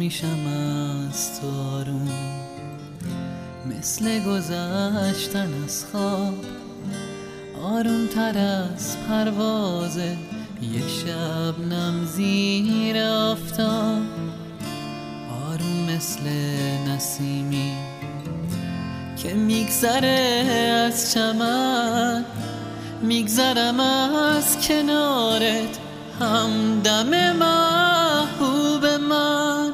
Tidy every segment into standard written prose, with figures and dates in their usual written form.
میشم از تو آروم، مثل گذشتن از خواب، آروم تر از پرواز یک شبنم زیر آفتاب، آروم مثل نسیمی که میگذره از چمن، میگذرم از کنارت همدم محبوب من.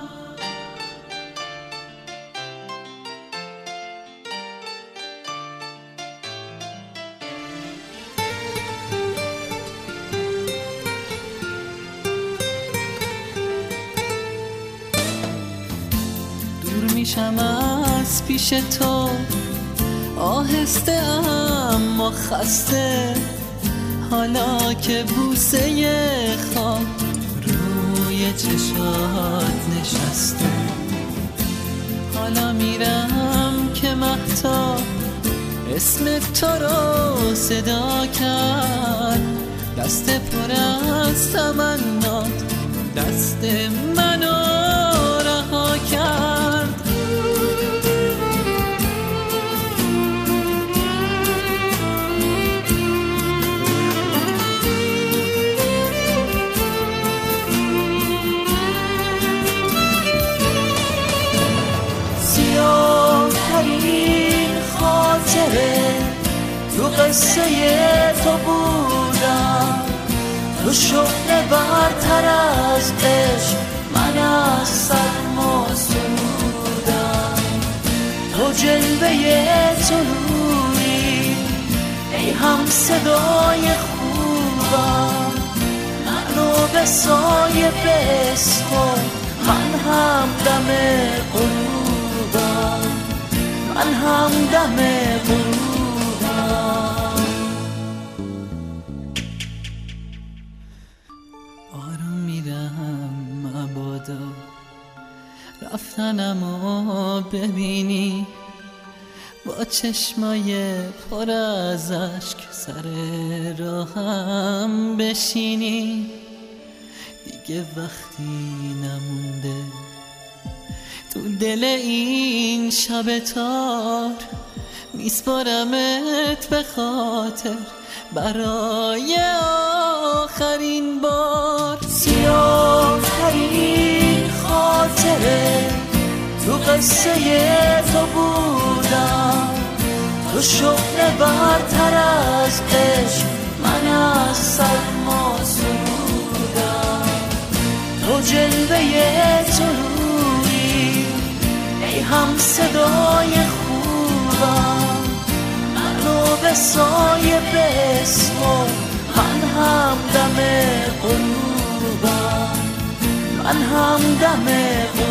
دور میشم از پیش تو آهسته اما خسته، حالا که بوسه خواب روی چشات نشسته، حالا میرم که مهتاب اسم تو رو صدا کرد، دست پر از تمنات دست منو رها کرد. تو قصه تو بودم، تو شغل برتر از عشق، من از سرما سرودم، تو جلوه طلوعی ای هم صدای خوبم، منو به سایه بسپار، من هم دم غروبم، من هم دم غروبم. آروم میرم مبادا رفتنمو ببینی، با چشمای پر از اشک سر راهم بشینی، دیگه وقتی نمونده تو دل این شب تار، میسپارمت به خاطر برای آخرین بار. سیاه ترین خاطره تو قصه تو بودم، تو شغل برتر از عشق، من از سرما سرودم، تو جلوه طلوعی ای هم صدای خوبم، منو به سایه بسپار، من هم دم غروبم، من هم دم غروبم.